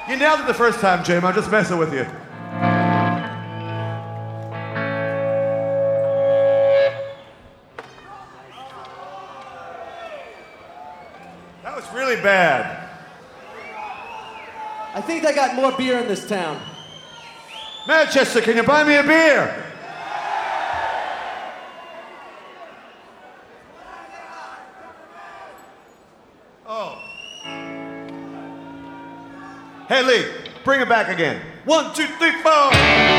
You nailed it the first time, Jim. I'm just messing with you. That was really bad. I think they got more beer in this town. Manchester, can you buy me a beer? Oh. Hey, Lee, bring it back again. 1, 2, 3, 4.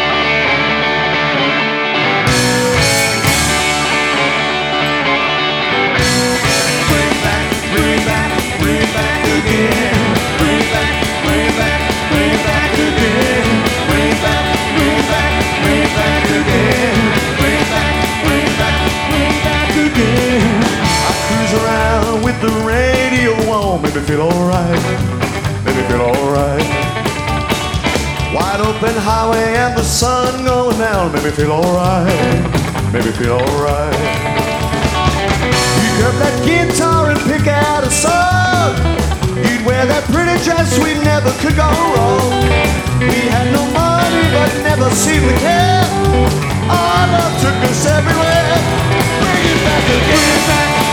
The radio won't make me feel alright, make me feel alright. Wide open highway and the sun going down, make me feel alright, make me feel alright. Pick up that guitar and pick out a song. You'd wear that pretty dress, we never could go wrong. We had no money but never seemed to care. Our love took us everywhere. Bring it back again.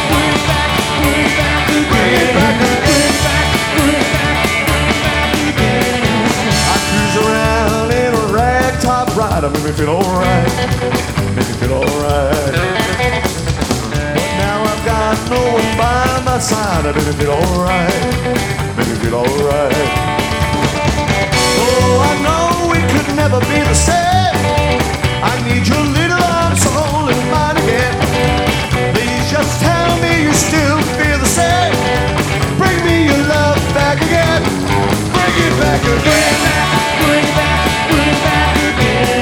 Make me feel alright, make me feel alright. But now I've got no one by my side. Make me feel alright, make me feel alright. Oh, I know we could never be the same. I need your little arms to hold in mine again. Please just tell me you still feel the same. Bring me your love back again. Bring it back again. Bring it back, bring it back again.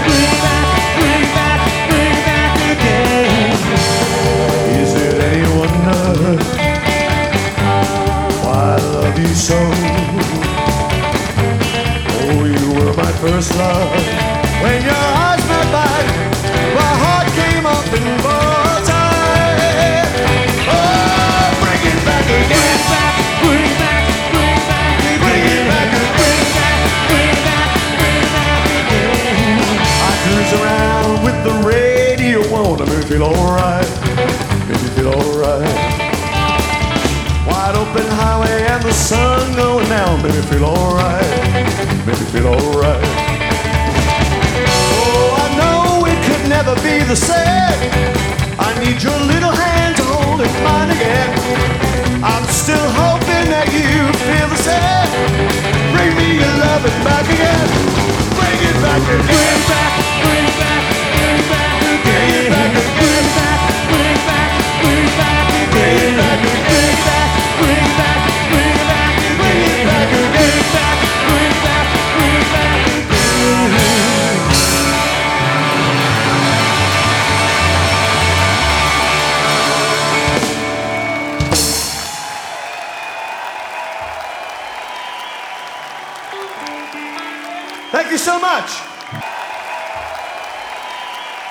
So, oh, you were my first love. When your eyes met mine, my heart came up in time. Oh, bring it back again. Bring it back, bring it back, bring it back, bring it back, bring it back, bring it back again. I cruise around with the radio on, make me feel alright, make me feel alright. Wide open highway and the sun going down, make me feel alright, make me feel alright. Oh, I know it could never be the same. I need your little hand to hold in mine again. I'm still hoping that you feel the same. Bring me your loving back again. Bring it back again. Bring it back, bring it back, bring it back again. Bring it back again. Bring it back, bring it back, bring it back again. Bring it back again. Bring it back, bring it back, bring it back, bring it back, bring it back, bring it back again. Thank you so much.